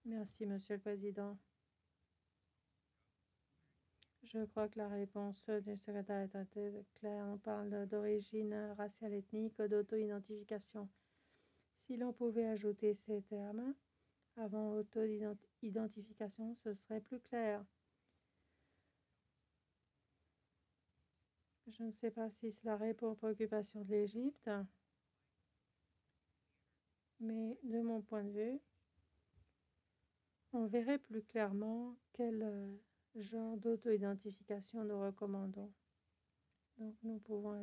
Merci, Monsieur le Président. Je crois que la réponse du secrétaire d'État est claire. On parle d'origine raciale, ethnique, d'auto-identification. Si l'on pouvait ajouter ces termes avant auto-identification, ce serait plus clair. Je ne sais pas si cela répond aux préoccupations de l'Égypte, mais de mon point de vue, on verrait plus clairement quel genre d'auto-identification nous recommandons. Donc nous pouvons